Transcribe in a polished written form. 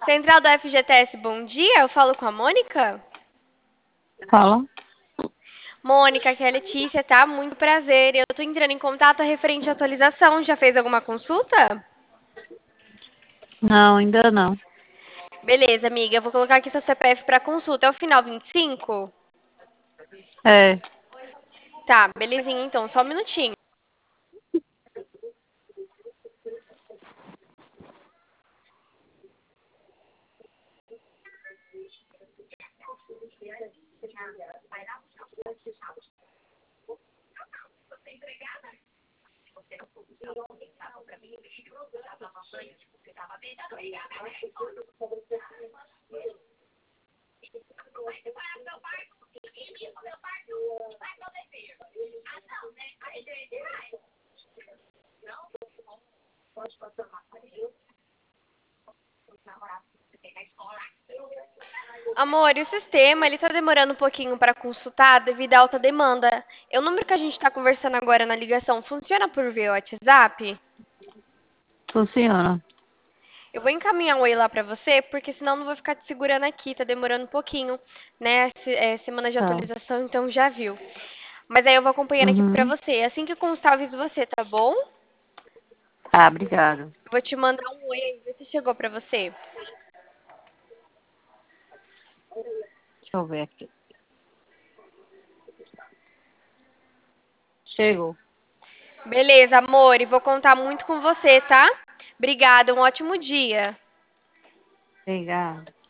Central do FGTS, bom dia. Eu falo com a Mônica. Fala. Mônica, aqui é a Letícia, tá? Muito prazer. Eu tô entrando em contato referente à atualização. Já fez alguma consulta? Não, ainda não. Beleza, amiga. Eu vou colocar aqui seu CPF para consulta. É o final 25? É, Tá, belezinha então. Só um minutinho. Amor, e o sistema, ele tá demorando um pouquinho para consultar devido à alta demanda. É o número que a gente tá conversando agora na ligação funciona por via WhatsApp? funciona. Eu vou encaminhar um oi lá pra você, porque senão não vou ficar te segurando aqui, tá demorando um pouquinho, né? Semana de Tá. atualização, então já viu. Mas aí eu vou acompanhando aqui pra Uhum. você. Assim que constar, eu aviso você, tá bom? Tá, obrigado. Eu vou te mandar um oi aí, ver se chegou pra você. Deixa eu ver aqui. Chegou. Beleza, amor, e vou contar muito com você, tá? Obrigada, um ótimo dia. Obrigado.